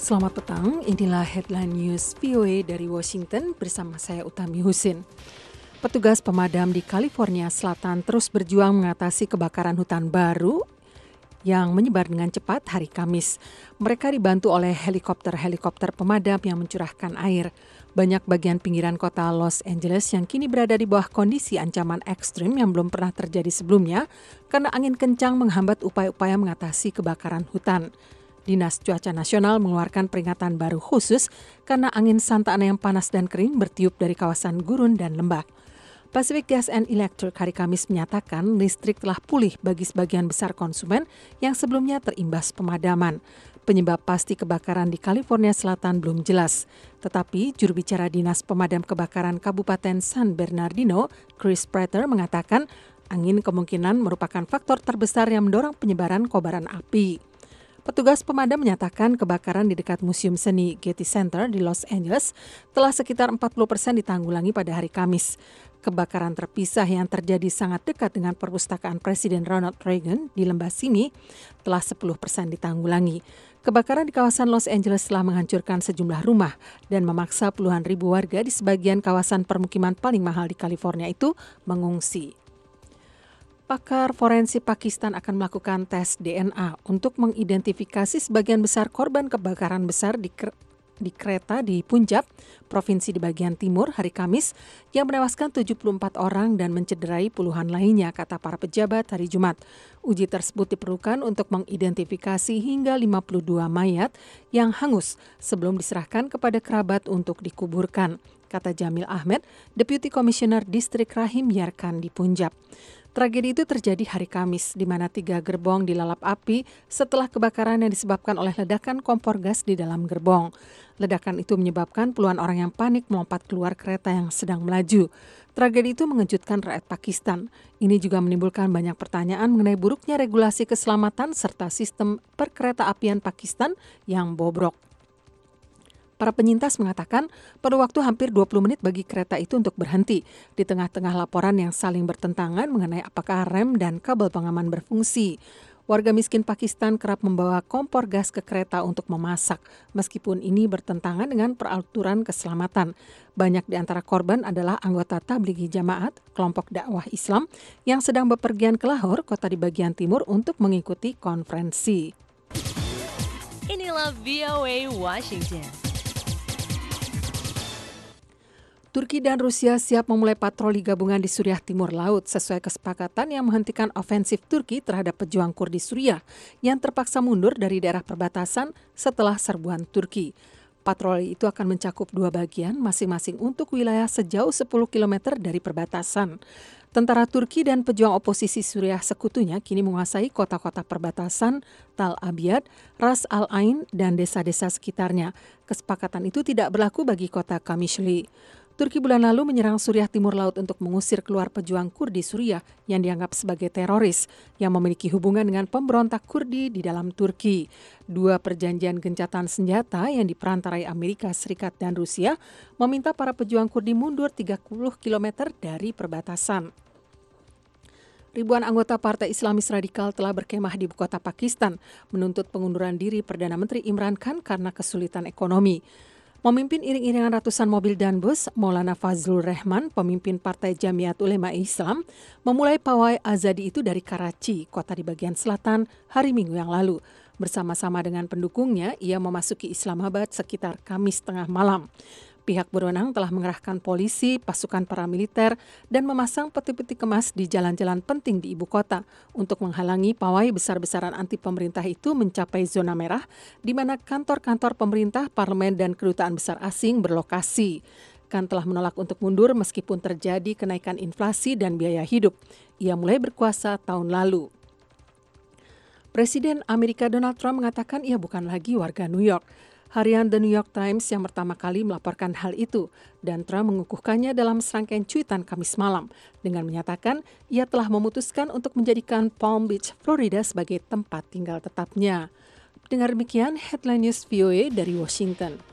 Selamat petang, inilah headline news VOA dari Washington bersama saya Utami Husin. Petugas pemadam di California Selatan terus berjuang mengatasi kebakaran hutan baru yang menyebar dengan cepat hari Kamis. Mereka dibantu oleh helikopter pemadam yang mencurahkan air. Banyak bagian pinggiran kota Los Angeles yang kini berada di bawah kondisi ancaman ekstrim yang belum pernah terjadi sebelumnya karena angin kencang menghambat upaya-upaya mengatasi kebakaran hutan. Dinas Cuaca Nasional mengeluarkan peringatan baru khusus karena angin Santa Ana yang panas dan kering bertiup dari kawasan gurun dan lembah. Pacific Gas and Electric hari Kamis menyatakan listrik telah pulih bagi sebagian besar konsumen yang sebelumnya terimbas pemadaman. Penyebab pasti kebakaran di California Selatan belum jelas. Tetapi juru bicara Dinas Pemadam Kebakaran Kabupaten San Bernardino, Chris Prater mengatakan angin kemungkinan merupakan faktor terbesar yang mendorong penyebaran kobaran api. Petugas pemadam menyatakan kebakaran di dekat Museum Seni Getty Center di Los Angeles telah sekitar 40% ditanggulangi pada hari Kamis. Kebakaran terpisah yang terjadi sangat dekat dengan perpustakaan Presiden Ronald Reagan di lembah Simi telah 10% ditanggulangi. Kebakaran di kawasan Los Angeles telah menghancurkan sejumlah rumah dan memaksa puluhan ribu warga di sebagian kawasan permukiman paling mahal di California itu mengungsi. Pakar forensik Pakistan akan melakukan tes DNA untuk mengidentifikasi sebagian besar korban kebakaran besar di kereta di Punjab, provinsi di bagian timur hari Kamis, yang menewaskan 74 orang dan mencederai puluhan lainnya, kata para pejabat hari Jumat. Uji tersebut diperlukan untuk mengidentifikasi hingga 52 mayat yang hangus sebelum diserahkan kepada kerabat untuk dikuburkan, kata Jamil Ahmed, Deputy Commissioner Distrik Rahim Yarkand di Punjab. Tragedi itu terjadi hari Kamis, di mana 3 gerbong dilalap api setelah kebakaran yang disebabkan oleh ledakan kompor gas di dalam gerbong. Ledakan itu menyebabkan puluhan orang yang panik melompat keluar kereta yang sedang melaju. Tragedi itu mengejutkan rakyat Pakistan. Ini juga menimbulkan banyak pertanyaan mengenai buruknya regulasi keselamatan serta sistem perkereta-apian Pakistan yang bobrok. Para penyintas mengatakan perlu waktu hampir 20 menit bagi kereta itu untuk berhenti di tengah-tengah laporan yang saling bertentangan mengenai apakah rem dan kabel pengaman berfungsi. Warga miskin Pakistan kerap membawa kompor gas ke kereta untuk memasak, meskipun ini bertentangan dengan peraturan keselamatan. Banyak di antara korban adalah anggota Tablighi Jamaat, kelompok dakwah Islam, yang sedang bepergian ke Lahore, kota di bagian timur, untuk mengikuti konferensi. Inilah VOA Washington. Turki dan Rusia siap memulai patroli gabungan di Suriah Timur Laut sesuai kesepakatan yang menghentikan ofensif Turki terhadap pejuang Kurdi Suriah yang terpaksa mundur dari daerah perbatasan setelah serbuan Turki. Patroli itu akan mencakup 2 bagian masing-masing untuk wilayah sejauh 10 km dari perbatasan. Tentara Turki dan pejuang oposisi Suriah sekutunya kini menguasai kota-kota perbatasan Tal Abyad, Ras Al Ain, dan desa-desa sekitarnya. Kesepakatan itu tidak berlaku bagi kota Kamishli. Turki bulan lalu menyerang Suriah Timur Laut untuk mengusir keluar pejuang Kurdi Suriah yang dianggap sebagai teroris yang memiliki hubungan dengan pemberontak Kurdi di dalam Turki. 2 perjanjian gencatan senjata yang diperantarai Amerika Serikat dan Rusia meminta para pejuang Kurdi mundur 30 km dari perbatasan. Ribuan anggota Partai Islamis Radikal telah berkemah di ibu kota Pakistan menuntut pengunduran diri Perdana Menteri Imran Khan karena kesulitan ekonomi. Memimpin iring-iringan ratusan mobil dan bus, Maulana Fazlur Rahman, pemimpin Partai Jamiat Ulema Islam, memulai pawai Azadi itu dari Karachi, kota di bagian selatan, hari Minggu yang lalu. Bersama-sama dengan pendukungnya, ia memasuki Islamabad sekitar Kamis tengah malam. Pihak berwenang telah mengerahkan polisi, pasukan paramiliter, dan memasang peti-peti kemas di jalan-jalan penting di ibu kota untuk menghalangi pawai besar-besaran anti pemerintah itu mencapai zona merah, di mana kantor-kantor pemerintah, parlemen, dan kedutaan besar asing berlokasi. Khan telah menolak untuk mundur meskipun terjadi kenaikan inflasi dan biaya hidup. Ia mulai berkuasa tahun lalu. Presiden Amerika Donald Trump mengatakan ia bukan lagi warga New York. Harian The New York Times yang pertama kali melaporkan hal itu, dan Trump mengukuhkannya dalam serangkaian cuitan Kamis malam dengan menyatakan ia telah memutuskan untuk menjadikan Palm Beach, Florida sebagai tempat tinggal tetapnya. Dengar demikian headline news VOA dari Washington.